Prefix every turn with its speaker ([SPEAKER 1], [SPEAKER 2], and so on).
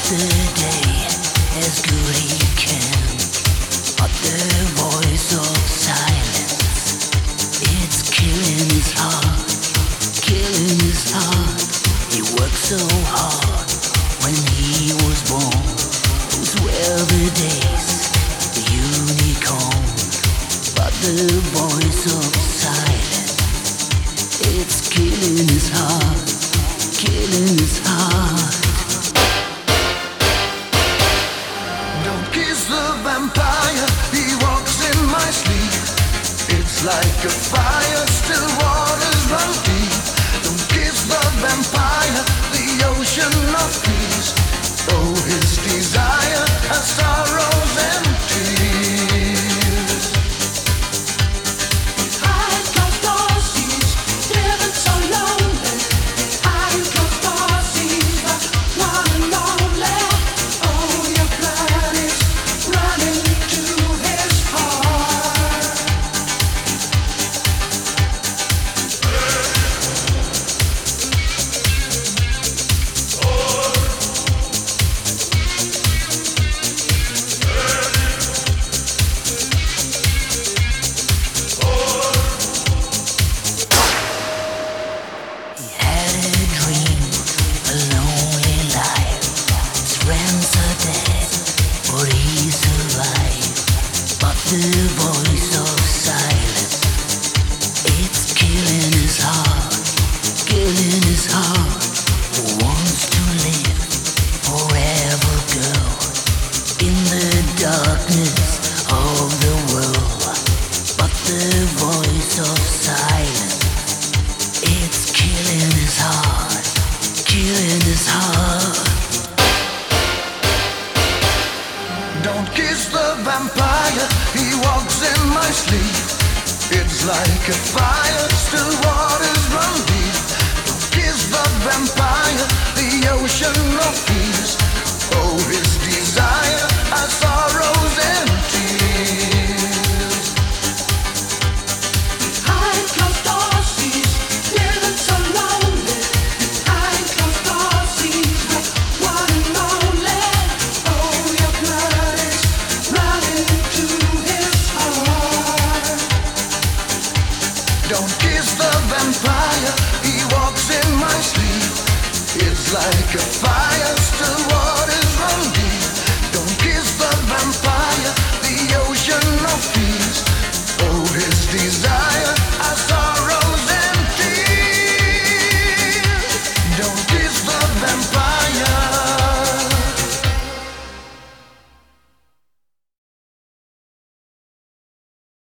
[SPEAKER 1] the day as good he can, but the voice of silence, it's killing his heart, killing his heart. He worked so hard when he was born. Those were the days, the unicorn, but the voice of silence, it's killing his heart, killing his heart.
[SPEAKER 2] Don't kiss the vampire, he walks in my sleep. It's like a fire, still waters run deep. Don't kiss the vampire, the ocean of peace. Oh, his desire has sorrows and tears.
[SPEAKER 3] Behind closed doors, he's living so lonely. Behind closed doors, he's one and lonely. Oh, your blood is running to his heart.
[SPEAKER 1] He had a dream, a lonely life. His friends are dead, but he survived. But the voice of silence, it's killing his heart, killing his heart. Who wants to live forever, girl, in the darkness of the world? But the voice of silence, it's killing his heart, killing his heart.
[SPEAKER 2] Don't kiss the vampire, he walks in my sleep. It's like a fire.